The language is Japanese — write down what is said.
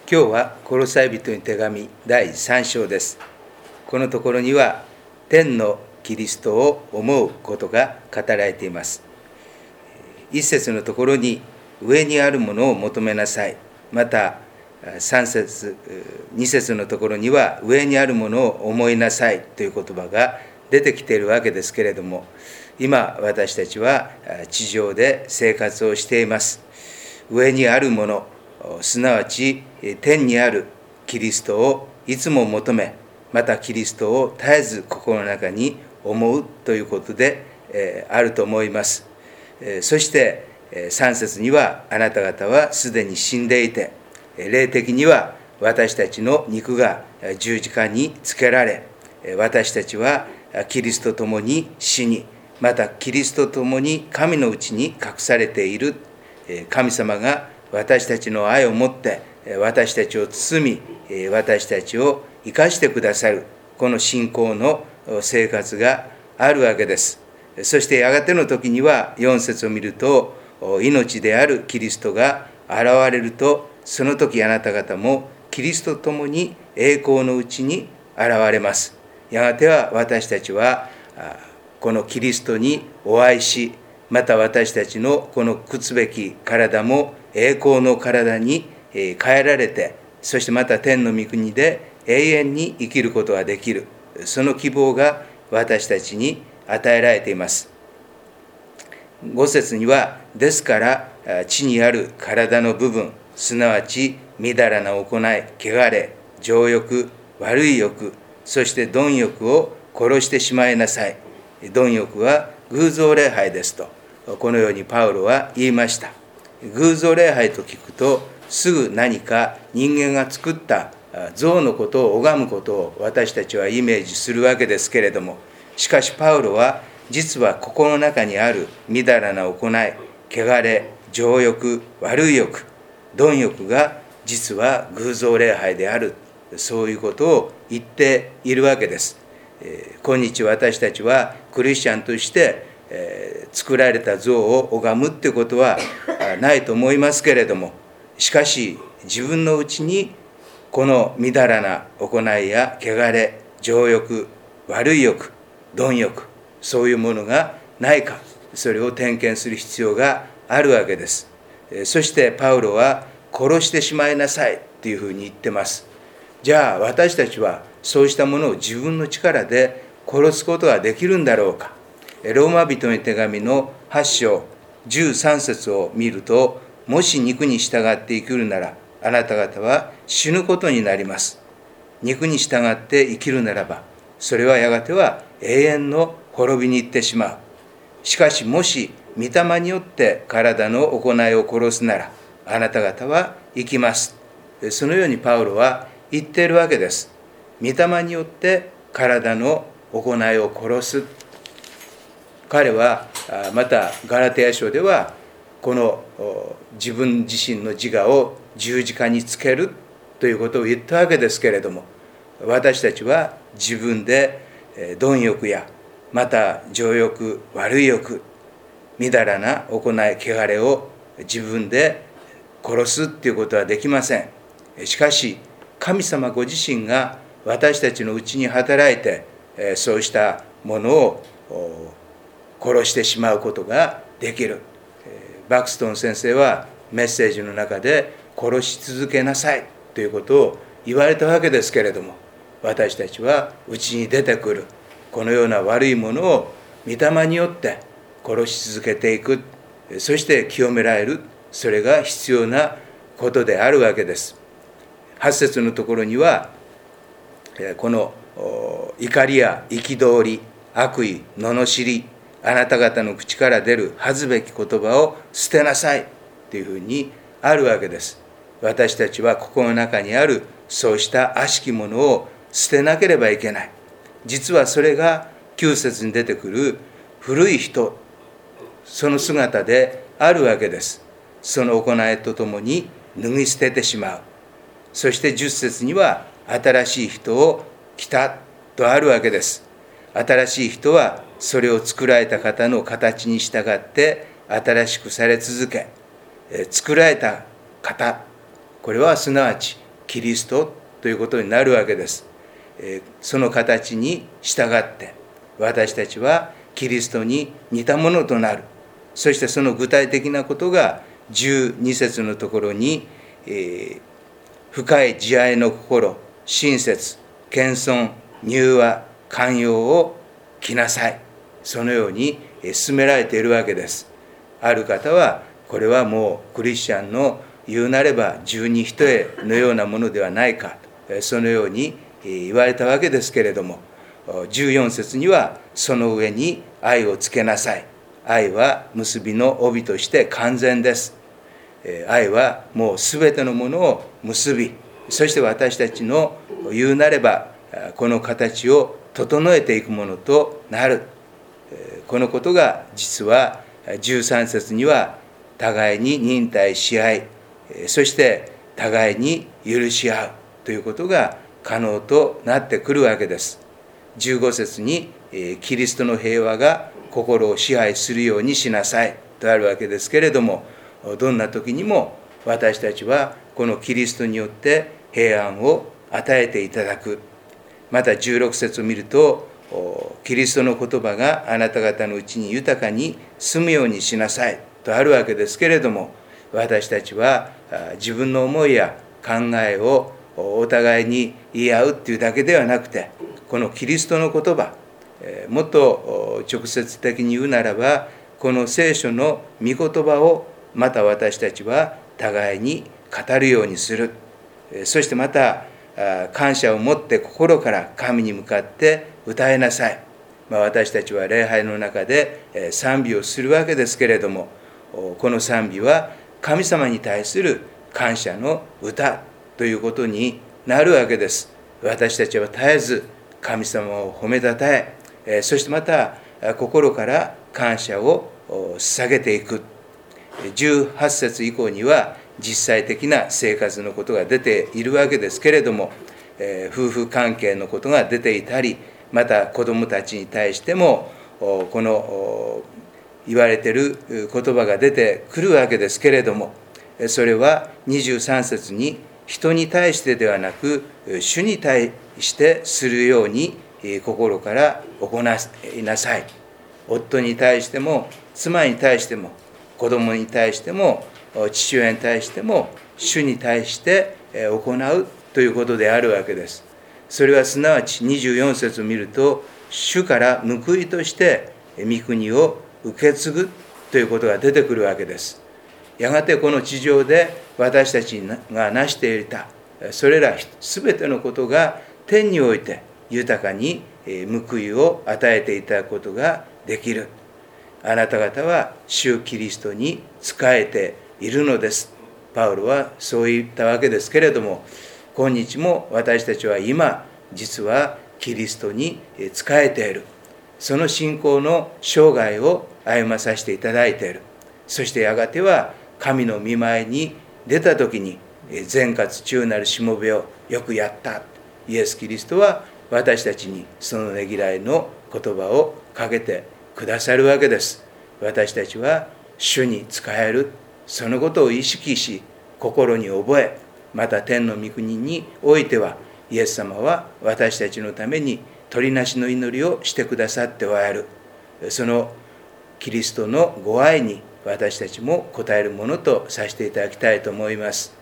今日はコロサイ人に手紙第3章です。このところには天のキリストを思うことが語られています。1節のところに上にあるものを求めなさい。また2節のところには上にあるものを思いなさいという言葉が出てきているわけですけれども、今私たちは地上で生活をしています。上にあるもの、すなわち天にあるキリストをいつも求め、またキリストを絶えず心の中に思うということであると思います。そして3節には、あなた方はすでに死んでいて、霊的には私たちの肉が十字架につけられ、私たちはキリストと共に死に、またキリストと共に神のうちに隠されている。神様が私たちの愛をもって私たちを包み、私たちを生かしてくださる、この信仰の生活があるわけです。そしてやがての時には4節を見ると、命であるキリストが現れると、その時あなた方もキリストと共に栄光のうちに現れます。やがては私たちはこのキリストにお会いし、また私たちのこの朽つべき体も栄光の体に変えられて、そしてまた天の御国で永遠に生きることができる、その希望が私たちに与えられています。5節には、ですから地にある体の部分、すなわちみだらな行い、汚れ、情欲、悪い欲、そして貪欲を殺してしまいなさい。貪欲は偶像礼拝ですと、このようにパウロは言いました。偶像礼拝と聞くと、すぐ何か人間が作った像のことを拝むことを私たちはイメージするわけですけれども、しかしパウロは実は心の中にあるみだらな行い、汚れ、情欲、悪い欲、貪欲が実は偶像礼拝である、そういうことを言っているわけです。今日私たちはクリスチャンとして作られた像を拝むっていうことはないと思いますけれども、しかし自分のうちにこのみだらな行いや汚れ、情欲、悪い欲、貪欲、そういうものがないか、それを点検する必要があるわけです。そしてパウロは殺してしまいなさいっていうふうに言ってます。じゃあ私たちはそうしたものを自分の力で殺すことができるんだろうか。ローマ人の手紙の8章13節を見ると、もし肉に従って生きるなら、あなた方は死ぬことになります。肉に従って生きるならば、それはやがては永遠の滅びに行ってしまう。しかしもし御霊によって体の行いを殺すなら、あなた方は生きます。そのようにパウロは言っているわけです。御霊によって体の行いを殺す。彼はまたガラテヤ書では、この自分自身の自我を十字架につけるということを言ったわけですけれども、私たちは自分で貪欲やまた情欲、悪い欲、みだらな行い、汚れを自分で殺すということはできません。しかし神様ご自身が私たちのうちに働いて、そうしたものを殺してしまうことができる。バクストン先生はメッセージの中で、殺し続けなさいということを言われたわけですけれども、私たちはうちに出てくるこのような悪いものを御霊によって殺し続けていく、そして清められる、それが必要なことであるわけです。8節のところには、この怒りや憤り、悪意、罵り、あなた方の口から出る恥ずべき言葉を捨てなさいというふうにあるわけです。私たちは心の中にあるそうした悪しきものを捨てなければいけない。実はそれが9節に出てくる古い人、その姿であるわけです。その行いとともに脱ぎ捨ててしまう。そして10節には、新しい人を着たとあるわけです。新しい人はそれを作られた方の形に従って新しくされ続け、作られた方、これはすなわちキリストということになるわけです。その形に従って私たちはキリストに似たものとなる。そしてその具体的なことが12節のところに、深い慈愛の心、親切、謙遜、柔和、寛容を着なさい。そのように勧められているわけです。ある方はこれはもうクリスチャンの言うなれば十二一重のようなものではないか、そのように言われたわけですけれども、14節にはその上に愛をつけなさい。愛は結びの帯として完全です。愛はもうすべてのものを結び、そして私たちの言うなればこの形を整えていくものとなる。このことが実は13節には互いに忍耐し合い、そして互いに許し合うということが可能となってくるわけです。15節にキリストの平和が心を支配するようにしなさいとあるわけですけれども、どんな時にも私たちはこのキリストによって平安を与えていただく。また16節を見ると、キリストの言葉があなた方のうちに豊かに住むようにしなさいとあるわけですけれども、私たちは自分の思いや考えをお互いに言い合うっていうだけではなくて、このキリストの言葉、もっと直接的に言うならば、この聖書の御言葉をまた私たちは互いに語るようにする。そしてまた感謝を持って心から神に向かって歌いなさい。私たちは礼拝の中で賛美をするわけですけれども、この賛美は神様に対する感謝の歌ということになるわけです。私たちは絶えず神様を褒めたたえ、そしてまた心から感謝を捧げていく。18節以降には実際的な生活のことが出ているわけですけれども、夫婦関係のことが出ていたり、また子どもたちに対してもこの言われている言葉が出てくるわけですけれども、それは23節に人に対してではなく主に対してするように心から行いなさい。夫に対しても妻に対しても子供に対しても父親に対しても主に対して行うということであるわけです。それはすなわち24節を見ると、主から報いとして御国を受け継ぐということが出てくるわけです。やがてこの地上で私たちが成していたそれら全てのことが天において豊かに報いを与えていただくことができる。あなた方は主キリストに仕えているのです。パウロはそう言ったわけですけれども、今日も私たちは今実はキリストに仕えている。その信仰の生涯を歩まさせていただいている。そしてやがては神の御前に出た時に、善活中なるしもべをよくやった。イエス・キリストは私たちにそのねぎらいの言葉をかけてくださるわけです。私たちは主に仕える、そのことを意識し心に覚え、また天の御国においてはイエス様は私たちのために取りなしの祈りをしてくださっておられる。そのキリストのご愛に私たちも応えるものとさせていただきたいと思います。